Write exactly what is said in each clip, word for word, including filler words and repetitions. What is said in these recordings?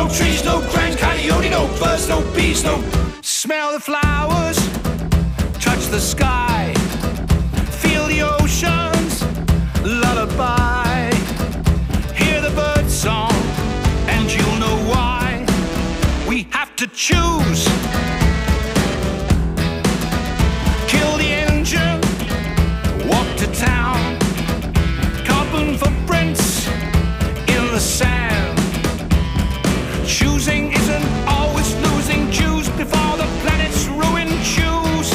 no trees, no grand coyote, no birds, no bees, no. Smell the flowers, touch the sky, feel the ocean's lullaby. Hear the bird song, and you'll know why. We have to choose. Kill the engine, walk to town, carbon footprints in the sand. Choosing isn't always losing. Choose before the planet's ruin. Choose.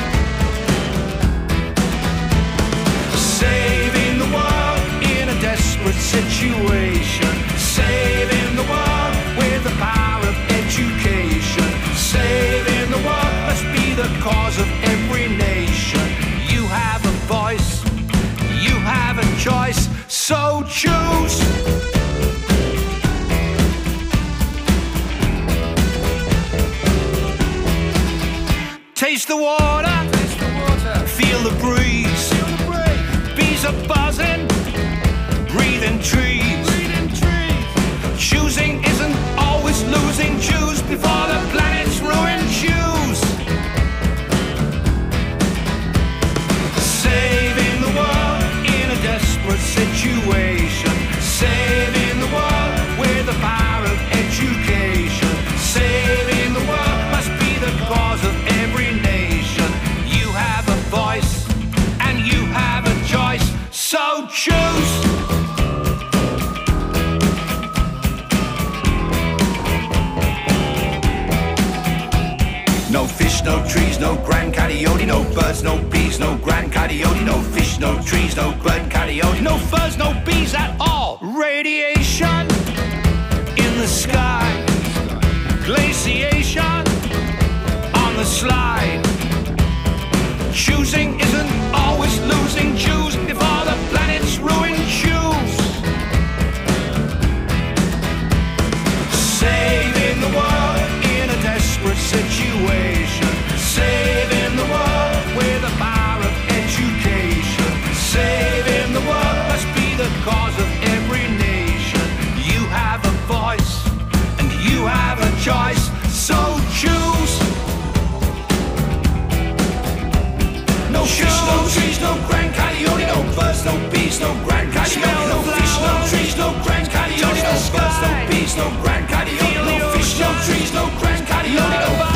Saving the world in a desperate situation. Saving the world with the power of education. Saving the world must be the cause of every nation. You have a voice, you have a choice, so choose. Taste the water, Taste the water. Feel the breeze. Feel the breeze. Bees are buzzing, breathing trees. Breathing trees. Choosing isn't always losing. Choose before the planet's ruined. Choose. Saving the world in a desperate situation. Saving the world with the power of education. Saving the world must be the cause of every nation. You have a voice and you have a choice, so choose. No fish, no trees, no grand coyote, no birds, no bees, no grand coyote, no fish, no trees, no grand coyote, no birds, no bees at all. Radiation in the sky, glaciation on the slide. Choosing isn't always losing. Choose before the planet's ruined. Choose. Saving the world in a desperate situation. Saving the world with the power of education. Saving the world must be the cause of every nation. You have a voice and you have a choice, so choose. No fish, no trees, no grand coyote, no birds, no bees, no grand coyote, no fish, no trees, no grand coyote, no birds, no bees, no grand coyote, no fish, no trees, no grand coyote, no.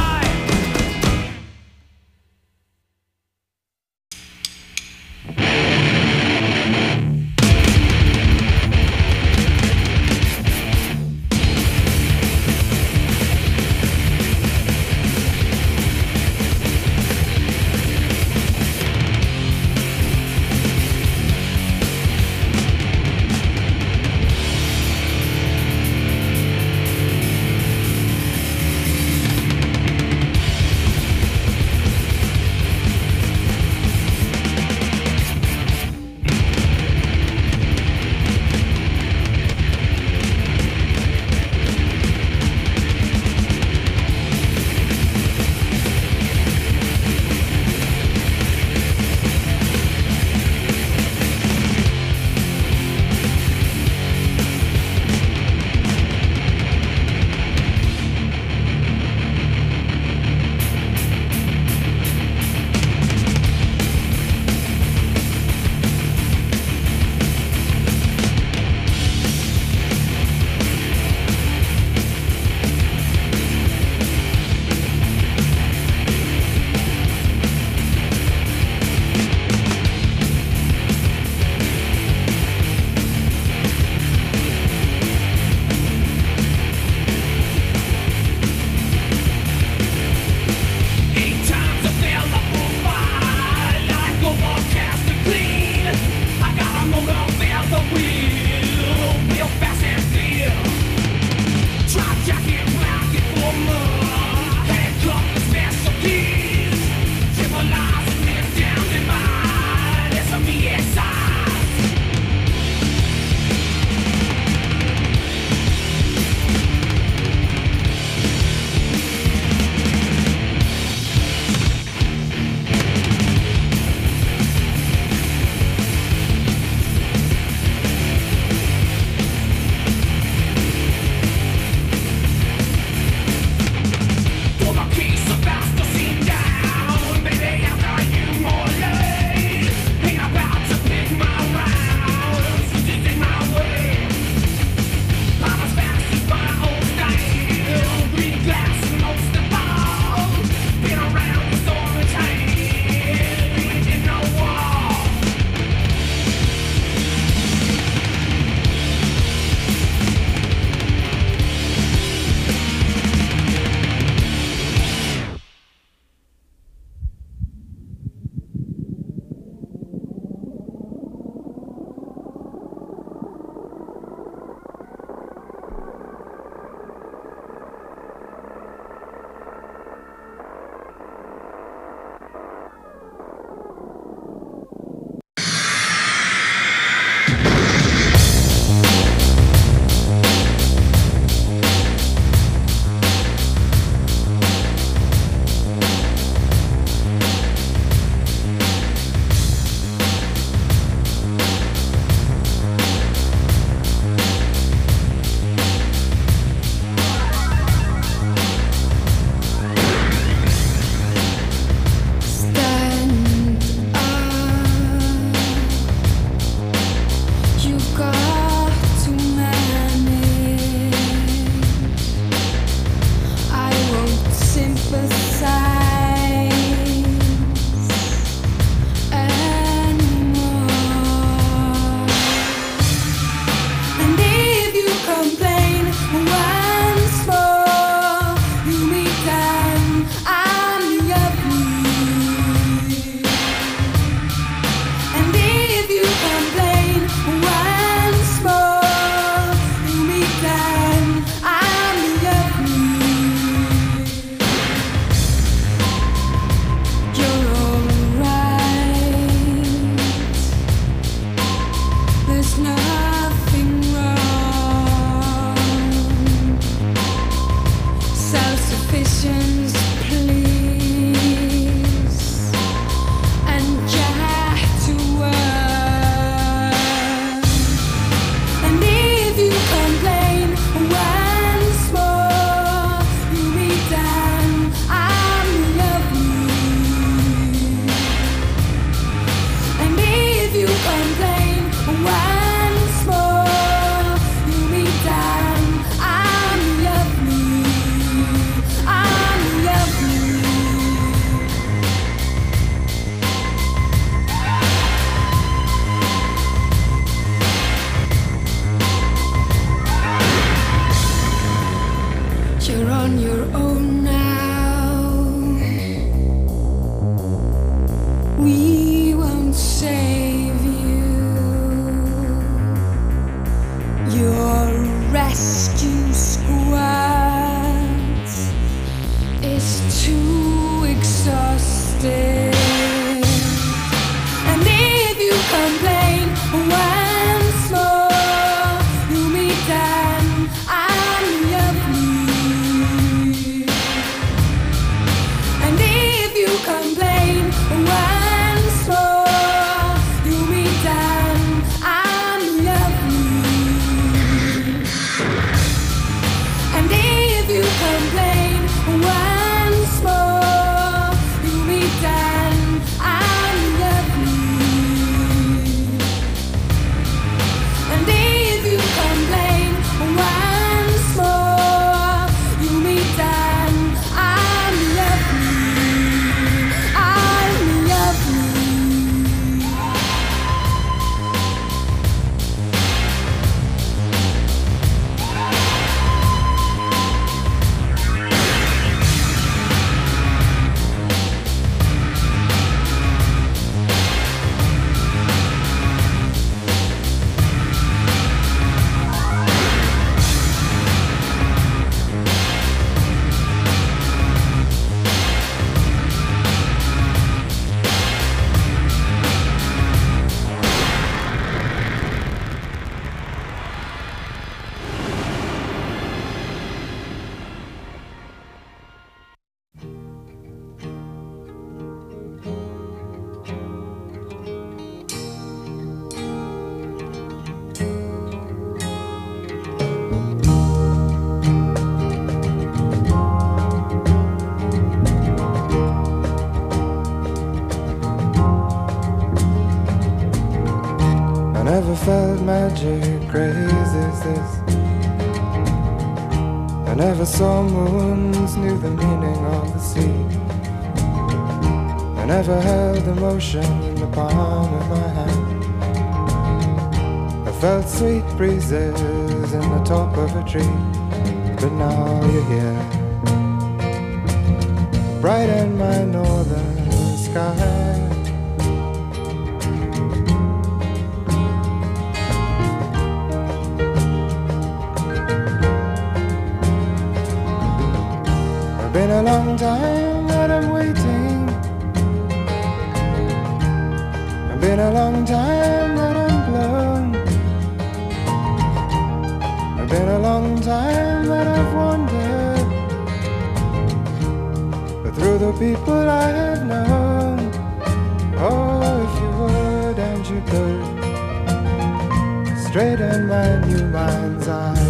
We won't save you. Your rescue squad is too exhausted. And if you complain once more, you meet them on your feet. And if you complain once more, you meet them on your feet. And if you complain once more, you meet them on your feet. And if you complain once more, you meet them on your feet. On your feet. I never felt magic crazy as this. I never saw moons, knew the meaning of the sea. I never held emotion in the palm of my hand. I felt sweet breezes in the top of a tree. But now you're here, bright in my northern sky. Been a long time that I'm waiting. It's been a long time that I'm blown. It's been a long time that I've wandered, but through the people I have known. Oh, if you would and you could, straighten my new mind's eye.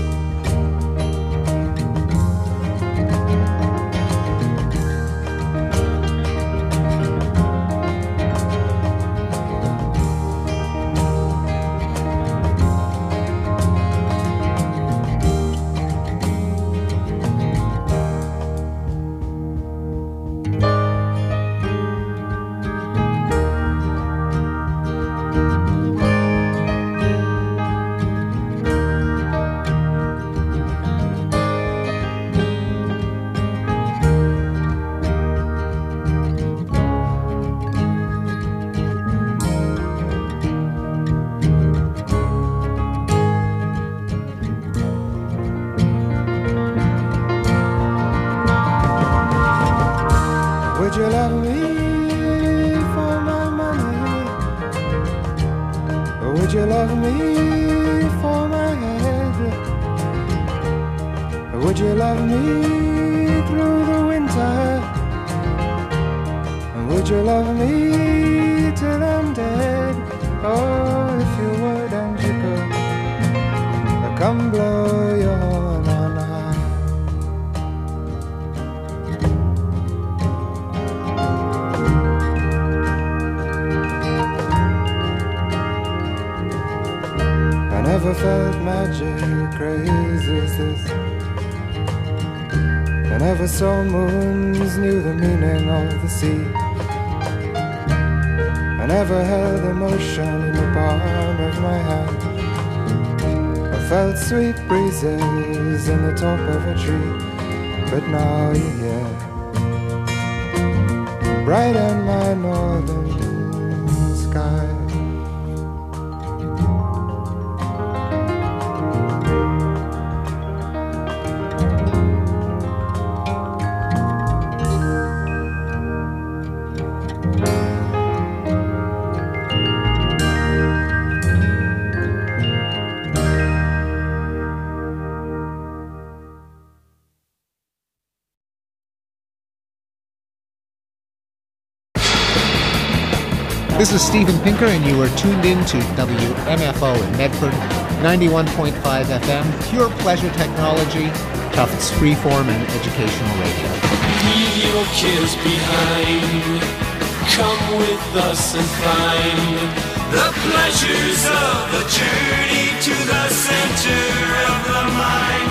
Would you love me for my money? Or would you love me for my head? Or would you love me through the winter? And would you love me till I'm dead? Oh, if you would and you could, I'll come blow your horn on high. I never felt magic crazy as this. I never saw moons, knew the meaning of the sea. I never held emotion in the palm of my hand. I felt sweet breezes in the top of a tree, but now you're here, brighten my northern sky. This is Steven Pinker, and you are tuned in to W M F O in Medford, ninety-one point five F M, pure pleasure technology, Tufts freeform and educational radio. Leave your cares behind. Come with us and find the pleasures of the journey to the center of the mind.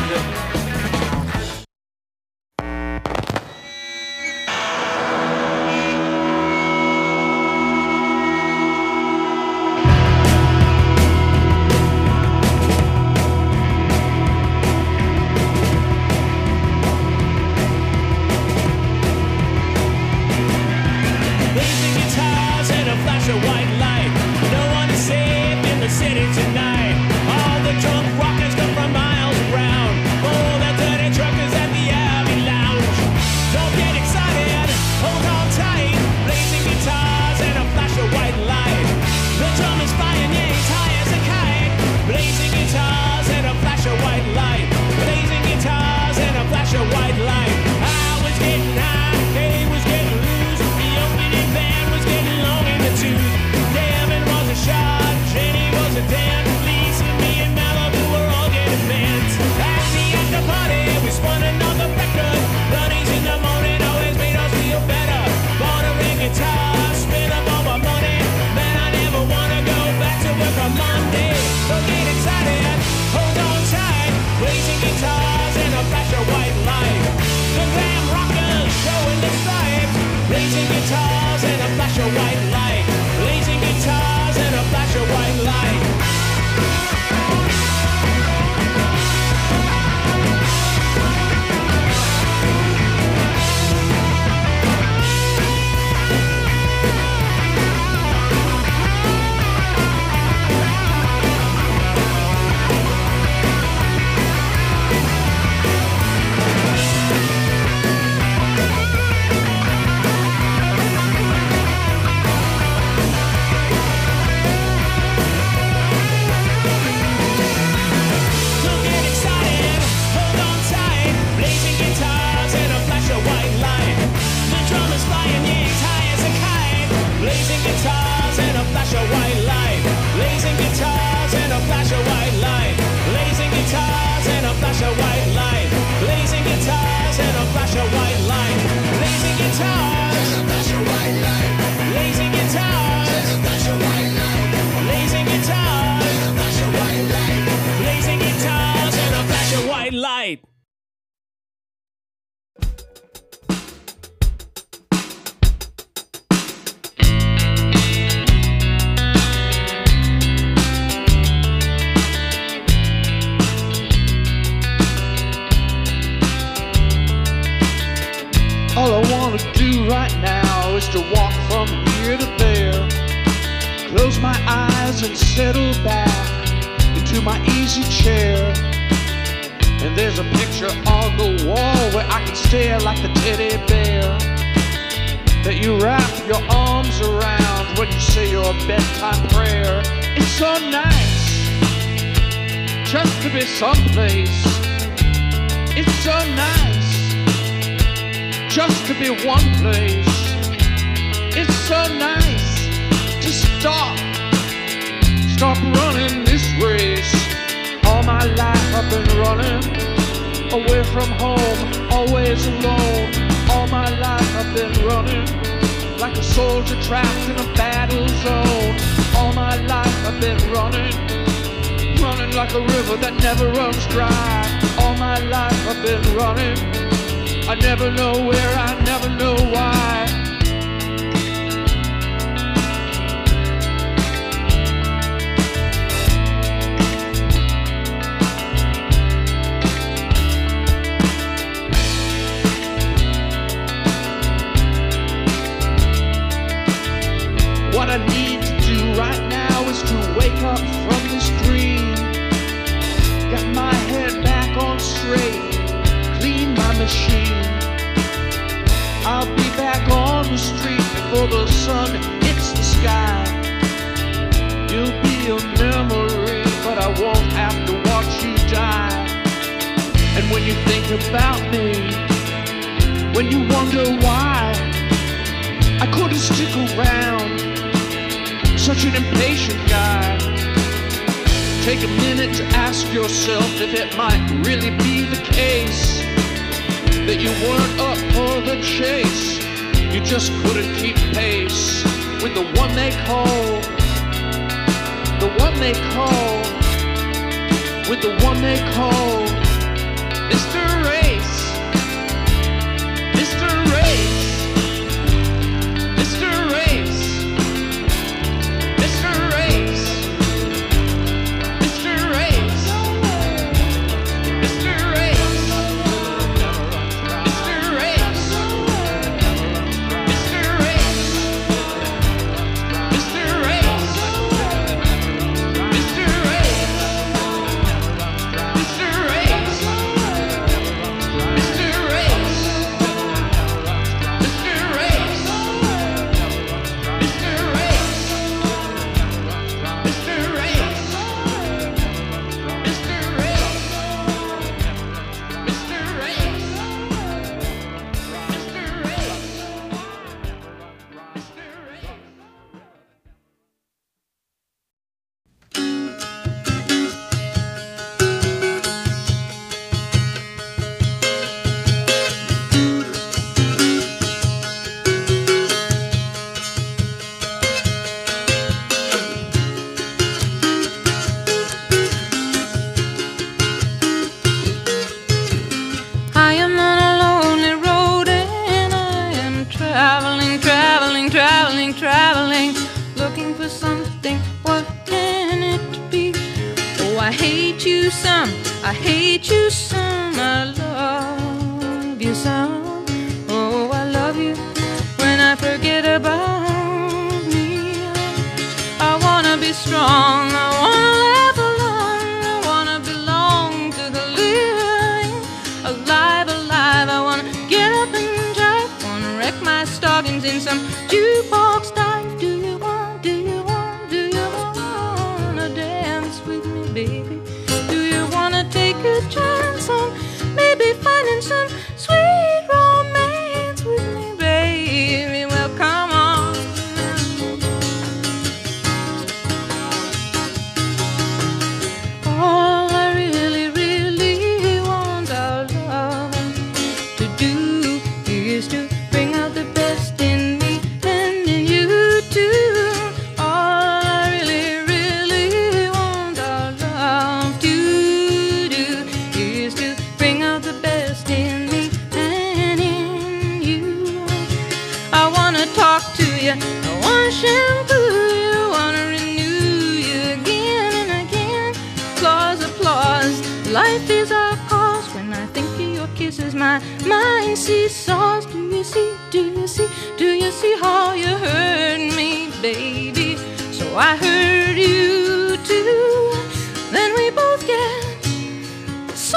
I never know where, I never know why. up from this dream, got my head back on straight, clean my machine. I'll be back on the street before the sun hits the sky. You'll be a memory, but I won't have to watch you die. And when you think about me, when you wonder why I couldn't stick around, such an impatient guy, take a minute to ask yourself if it might really be the case that you weren't up for the chase. You just couldn't keep pace with the one they call, the one they call, with the one they call Mister Race, Mister Race, Mister Race, Mister Race, Mister Race, Mister Race, Mister Race, Mister Race, Mister Race, Mister Race, Mister Race. I hate you some, I love you some. Oh, I love you when I forget about me. I wanna be strong, I wanna laugh along, I wanna belong to the living. Alive, alive, I wanna get up and drive, wanna wreck my stockings in some jukebox dive. Do you want, do you want, do you wanna dance with me, baby? Take a chance on maybe finding some sweet romance with me, baby. Well, come on. All I really, really want our love to do is to bring out the best in me and in you too. All I really, really want our love to talk to you, I wanna shampoo you, wanna renew you again and again. Applause, applause, life is our cause. When I think of your kisses, my mind seesaws. Do you see, do you see, do you see how you hurt me, baby? So I hurt you too, then we both get so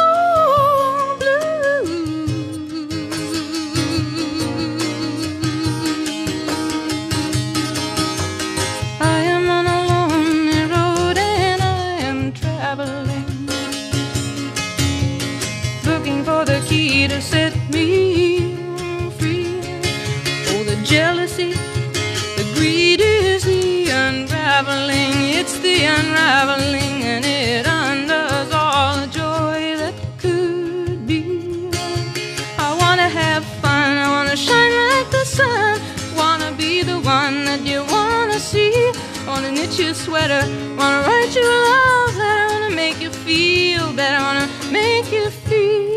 to set me free. Oh, the jealousy, the greed is the unraveling. It's the unraveling, and it undoes all the joy that could be. I wanna have fun, I wanna shine like the sun, wanna be the one that you wanna see. Wanna knit your sweater, wanna write you a love letter, wanna make you feel better, wanna make you feel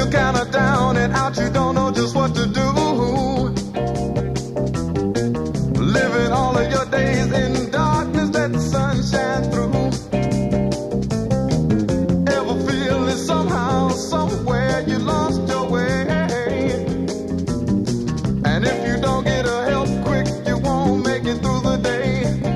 feel kinda down and out, you don't know just what to do. Living all of your days in darkness, let the sun shine through. Ever feel that somehow, somewhere you lost your way? And if you don't get a help quick, you won't make it through the day.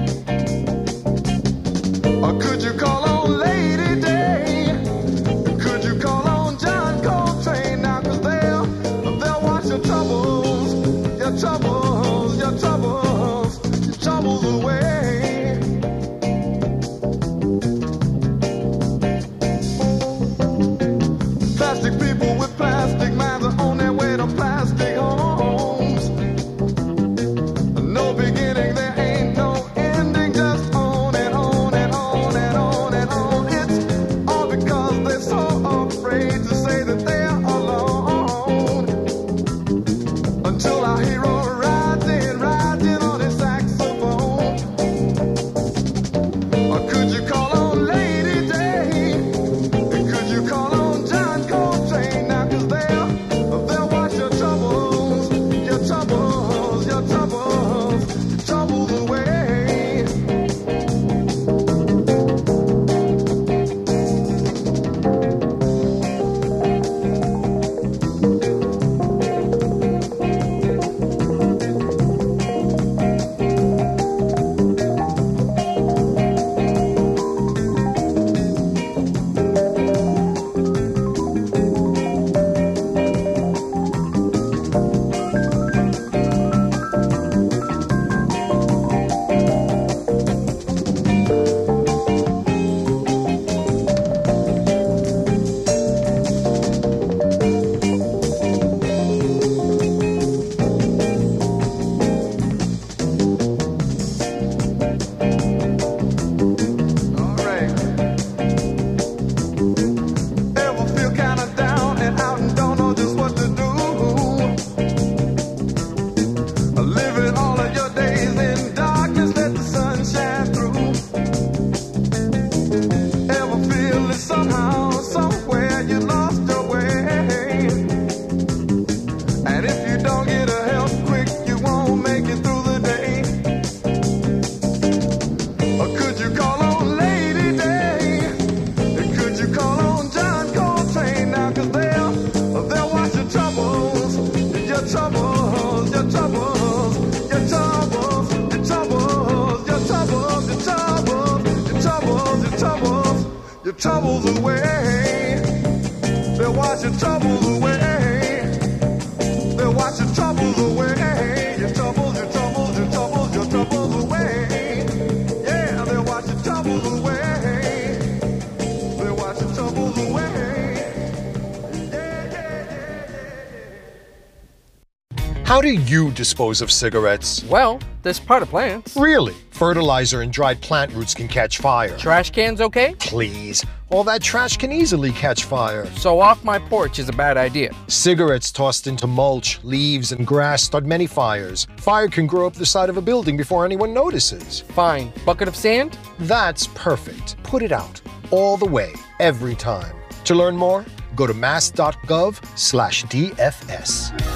Or could you call on Lady Day? Could you call on John Coltrane now? 'Cause they'll, they'll wash your troubles, your troubles, your troubles, your troubles away. Plastic people with plastic minds are on their way to plastic homes. No beginning, there ain't no ending, just on and on and on and on and on. It's all because they're so afraid to say that they're alone. Until our hero rides in, rides in on his saxophone. Or could you call on Lady Day? Could you call on John Coltrane now? 'Cause they'll, they'll wash your troubles, your troubles, your troubles, your troubles away. All right. Ever feel kinda down and out and don't know just what to do? Living all of your days in darkness, let the sun shine through. Ever feel that somehow, somewhere you lost your way? And if you don't get a help quick, you won't make it through the day. Or could you call on Lady Day? Could you call on John Coltrane now? 'Cause they'll, they'll wash your troubles, your troubles, your troubles, your troubles, your troubles, your troubles, your troubles, your troubles, your troubles, your troubles away. They'll wash your troubles away. They'll wash your troubles away. Your troubles, your troubles, your troubles, your troubles away. Yeah, they'll wash your troubles away. They'll wash your troubles away. Yeah, yeah, yeah. How do you dispose of cigarettes? Well, there's potted plants. Really? Fertilizer and dried plant roots can catch fire. Trash cans okay? Please. All that trash can easily catch fire. So off my porch is a bad idea. Cigarettes tossed into mulch, leaves, and grass start many fires. Fire can grow up the side of a building before anyone notices. Fine. Bucket of sand? That's perfect. Put it out. All the way. Every time. To learn more, go to mass.gov slash DFS.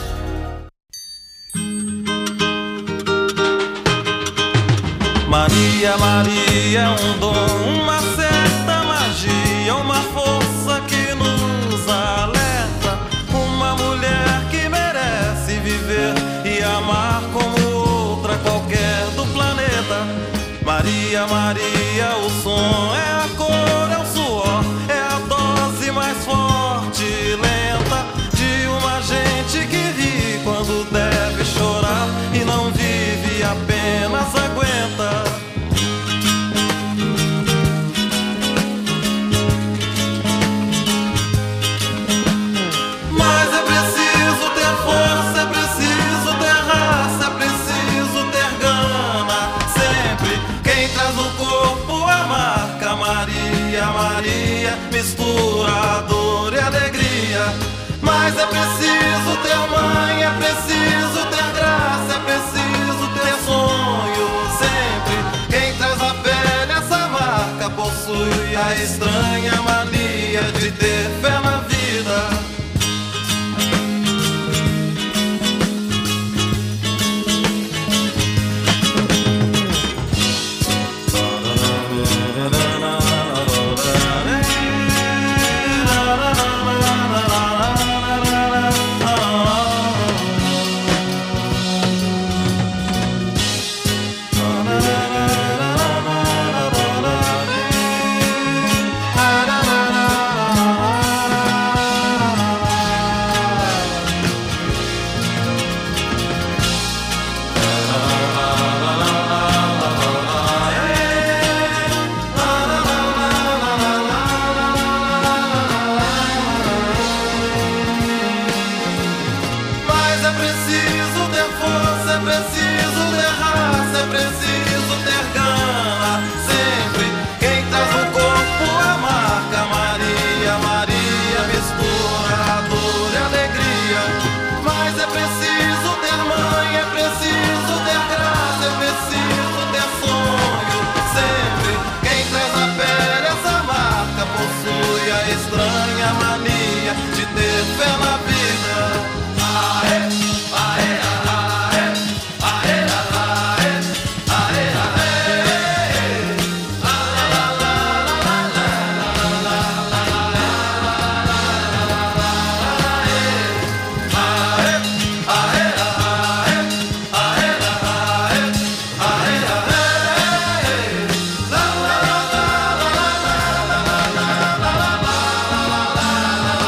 Maria, Maria, um dom, uma certa magia, uma força que nos alerta. Uma mulher que merece viver e amar como outra qualquer do planeta. Maria, Maria, o som é a cor, é o suor, é a dose mais forte e lenta de uma gente que ri quando deve chorar e não vive, apenas aguenta. Mas é preciso ter força, é preciso ter raça, é preciso ter gana. Sempre quem traz no corpo a marca Maria, Maria, mistura a dor e alegria. Mas é preciso ter mãe, é preciso ter graça, é preciso ter sonho. Sempre quem traz na pele essa marca possui a estranha mania de ter fé na vida. a mania de ter fé na vida. Aê, aê, aê, aê, aê, aê, aê, la la la la la la la la la la la.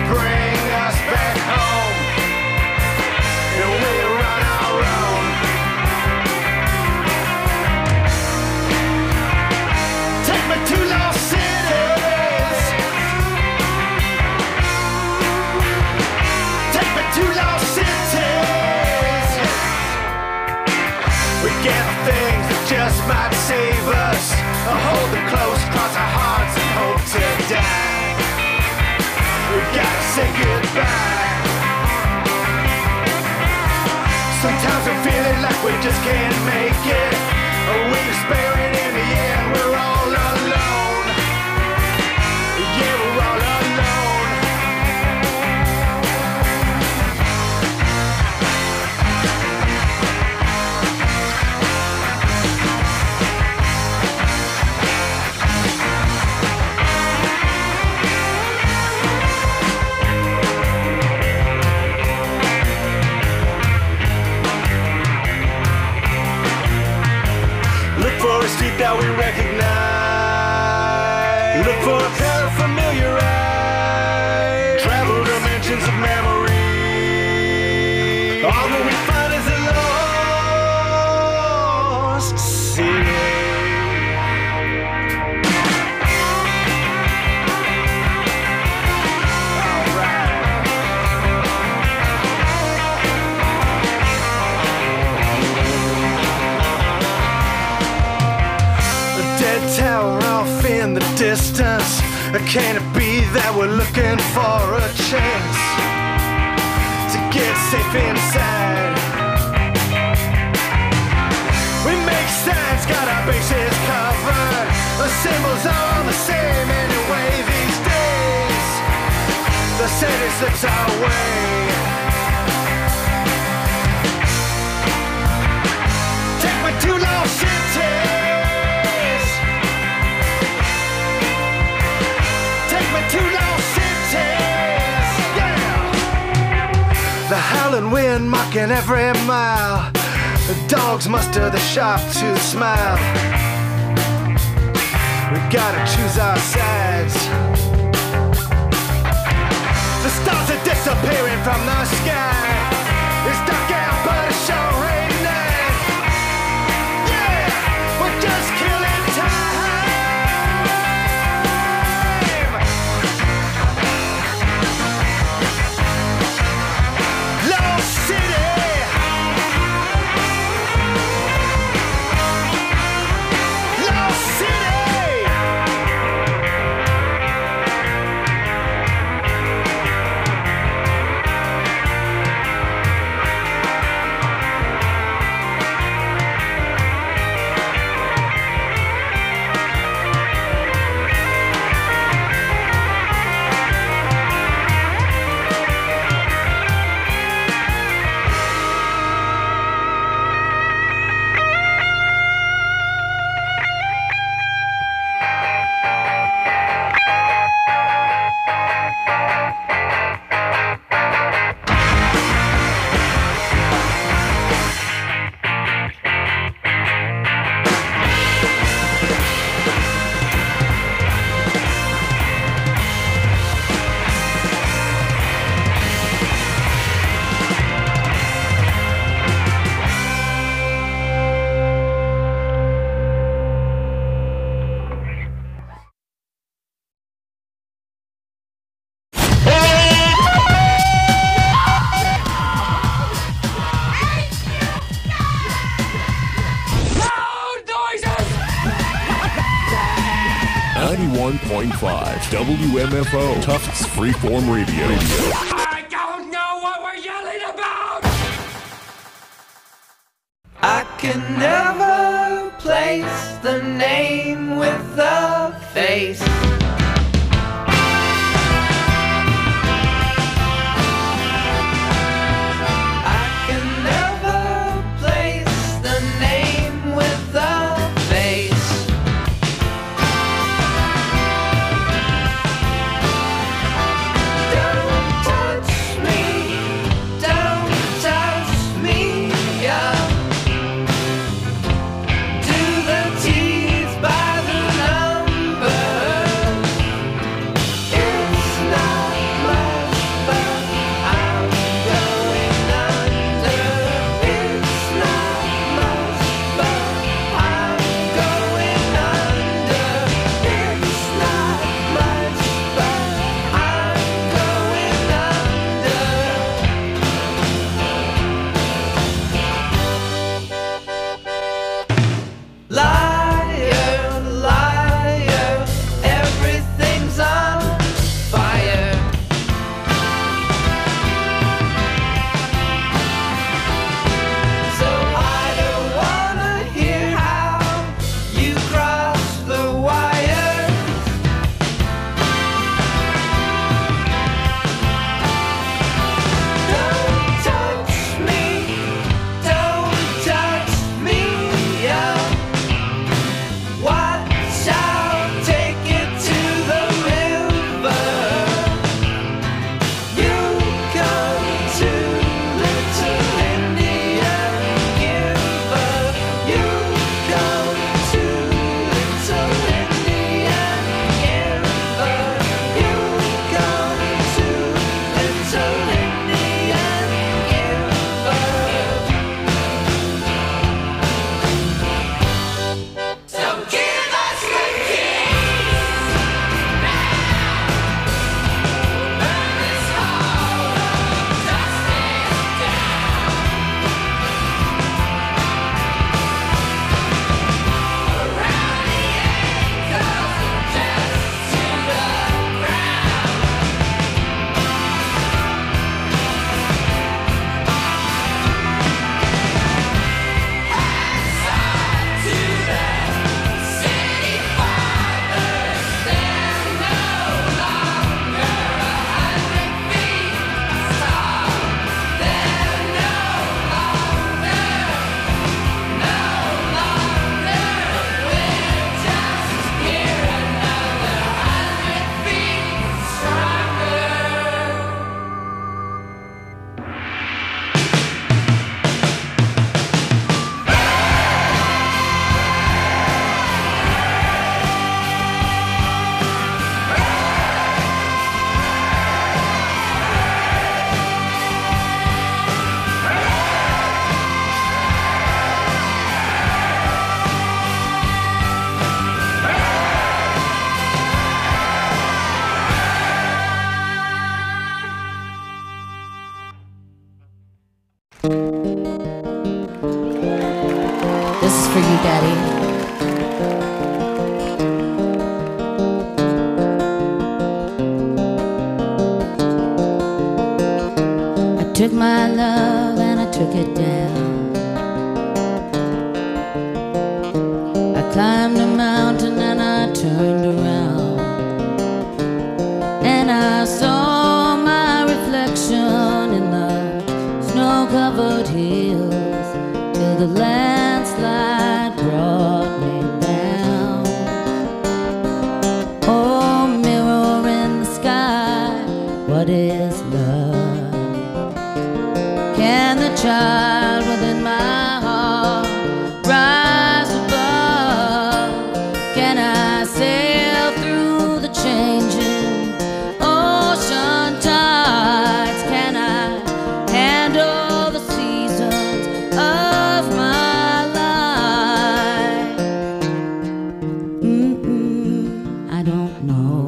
bring us back home. And we run our own. Take me to lost cities. Take me to lost cities. We get things that just might save us. Hold them close, cross our hearts and hope to die. We gotta say goodbye. Sometimes we're feeling like we just can't make it. We despair and in the end we're all alone. Yeah, we're all alone. Look for a street that we recognize. Look for a pair of familiar eyes. Travel dimensions of memory. All that we find is a lost city. Tower off in the distance. Can it be that we're looking for a chance to get safe inside? We make signs, got our bases covered. The symbols are all the same anyway these days. The city slips our way. Take me to lost cities. To lost cities, yeah. The howling wind mocking every mile. The dogs muster the sharp to smile. We gotta choose our sides. The stars are disappearing from the sky. It's dark out, but it's sure ain't night. Yeah, we're just killing time. ninety-one point five W M F O Tufts Freeform Radio. I don't know what we're yelling about! I can never place the name with the face. Do the teeth by the number. This is for you, Daddy. I took my love and I took it down. I climbed a mountain and I turned around, and I saw my reflection in the snow-covered hills till the landslide brought me down. Oh, mirror in the sky, what is love? Can the child within my heart rise above? Can I sail through the changing ocean tides? Can I handle the seasons of my life? Mm-mm, I don't know.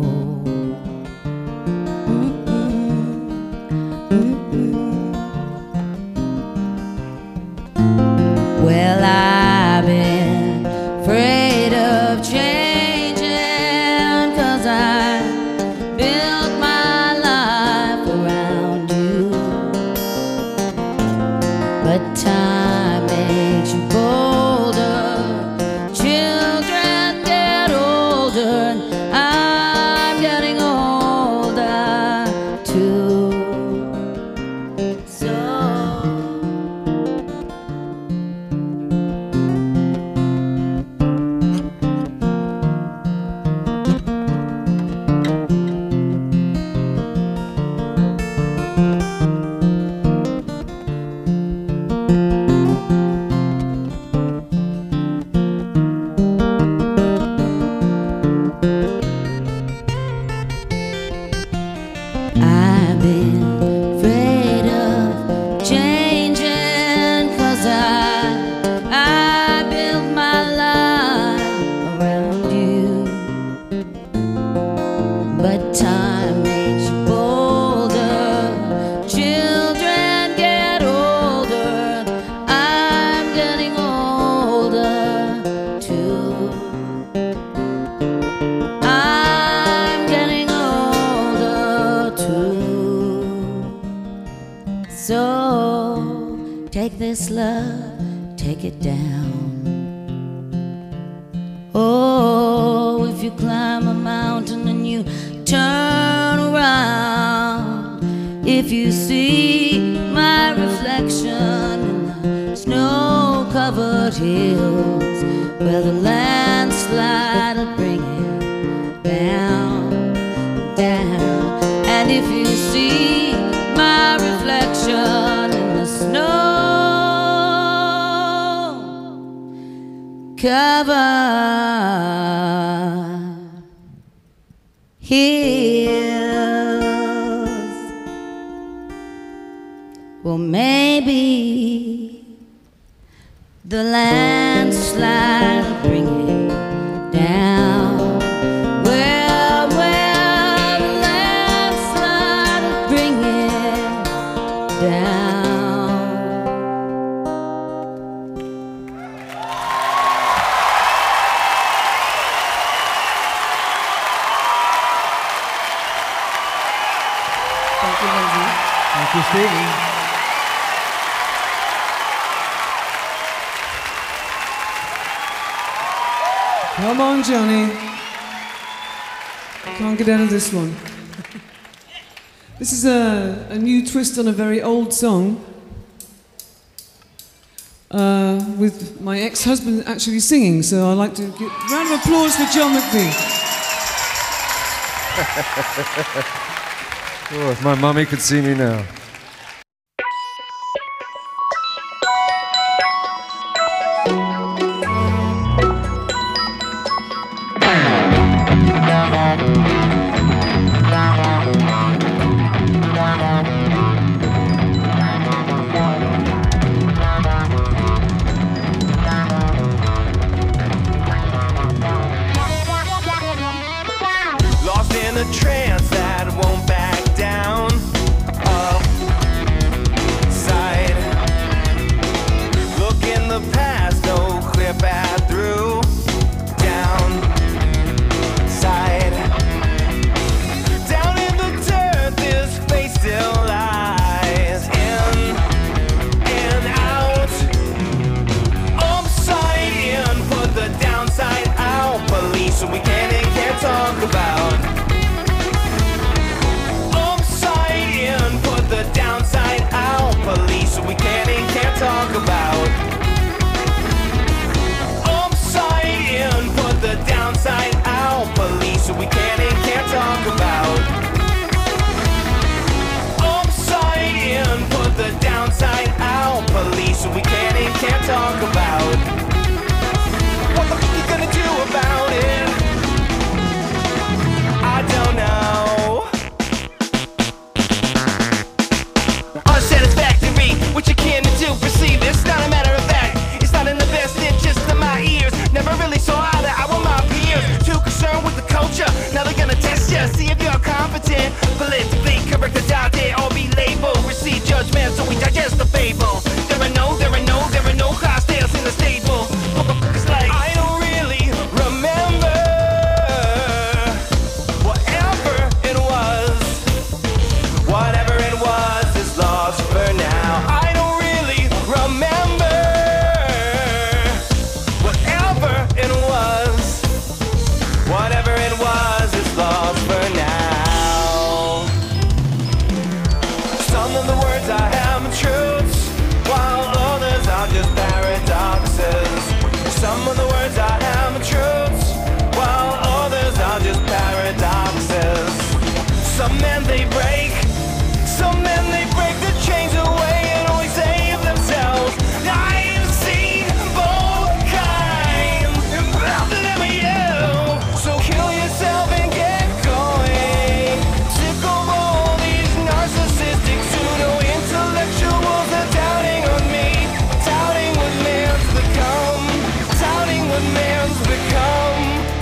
Well, I've been afraid of changing, 'cause I built my life around you. But time makes you bolder, children get older, and I'm getting older too. So I've been afraid of changing, 'cause I, I built my life around you. But time makes you bolder, children get older, I'm getting older too. I'm getting older too. So take this love, take it down. Oh, if you climb a mountain and you turn around, if you see my reflection in the snow-covered hills, where the landslide will bring it down, down. And if you see my reflection in the snow-covered hills, well, maybe the landslide will bring it down. Well, well, the landslide will bring it down. Thank you, Lindsay. Thank you, Stevie. Come on, Johnny. Can't get out of this one. This is a, a new twist on a very old song, uh, with my ex-husband actually singing, so I'd like to give a round of applause for John McVie. Oh, if my mommy could see me now. Lost in a trance that won't back down. A we can and can't talk about. Upside in, put the downside out. Police we can and can't talk about. What the fuck you gonna do about it? I don't know. Unsatisfactory, what you can do, perceive it's not a matter of fact. It's not in the best interest of my ears. Never really saw eye to eye with my peers. Too concerned with the culture, now they're gonna test you, see if you're competent. Politically correct or die there or be labeled. Receive judgment so we digest the fable. There are no, there are no, there are no cocktails in the stable. It's like I don't really remember whatever it was. Whatever it was is lost for now. I don't really remember whatever it was. Whatever it was is lost for now. Some of the words I have are truths, while others are just paradoxes. Some of the words I have are truths, while others are just paradoxes. Some men they break, some men they break the chains away and always save themselves. I've seen both kinds, and both of them are you. So kill yourself and get going. Sick of all these narcissistic pseudo-intellectuals are doubting on me, doubting what man's become, doubting what man's become.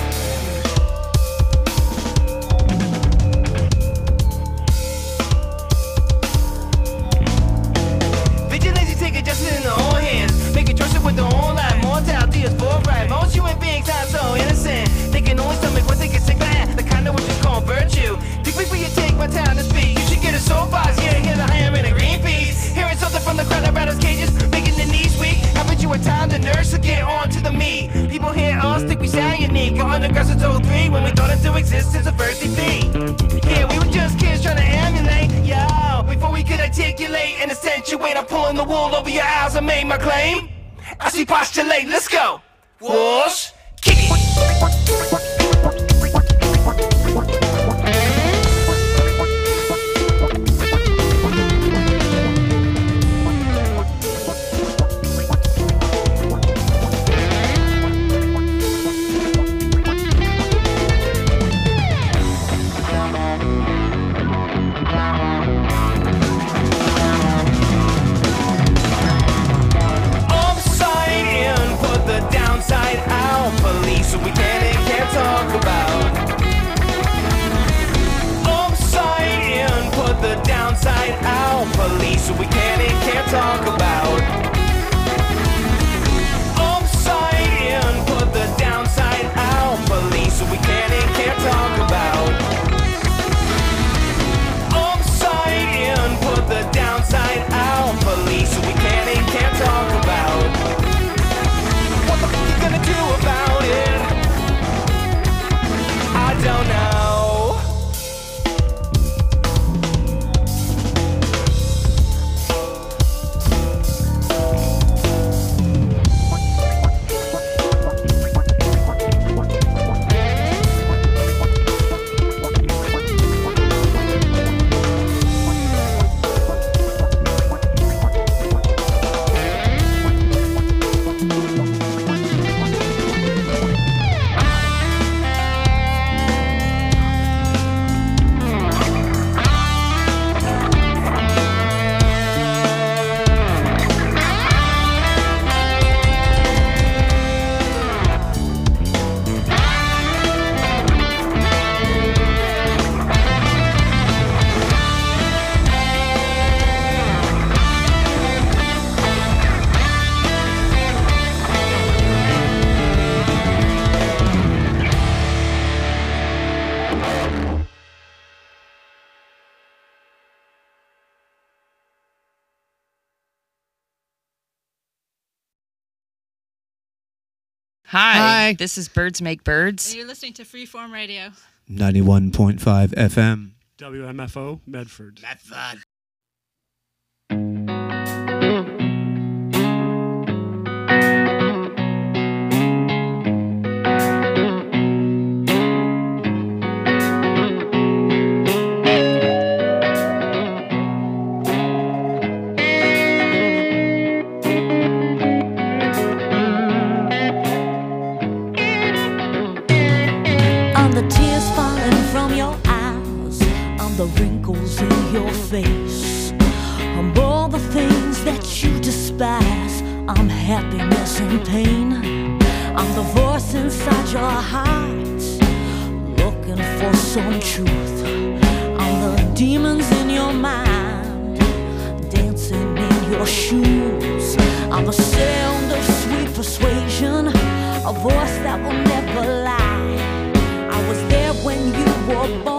Vigilante take justice in their own hands, making choices with their own life. Mortality is forthright. Most human beings are so innocent, they can only stomach what they can say bad. The kind of what you call virtue. Think before you take my time to speak. You should get a soapbox, yeah, hear the higher in a Greenpeace. Hearing something from the crowd around us cages, making the knees weak. Haven't you a time to nurse to get on to the meat? People hear us think we sound unique. Got underground since oh three when we thought into existence of first defeat. Yeah, we were just kids trying to emulate, yo. Before we could articulate and accentuate, I'm pulling the wool over your eyes. I made my claim. I see postulate. Let's go. Whoosh, kick it. Upside in, put the downside out. Police we can and can't talk about. Upside in, put the downside out. Police we can and can't talk about. Upside in, put the downside out. Police we can and can't talk about. Upside in, put the downside out. Police we can and can't talk about. What the fuck you gonna do about it? I don't know. Hi, Hi. This is Birds Make Birds. You're listening to Freeform Radio. ninety-one point five F M. W M F O, Medford. Medford. in your face. I'm all the things that you despise. I'm happiness and pain. I'm the voice inside your heart, looking for some truth. I'm the demons in your mind, dancing in your shoes. I'm the sound of sweet persuasion, a voice that will never lie. I was there when you were born.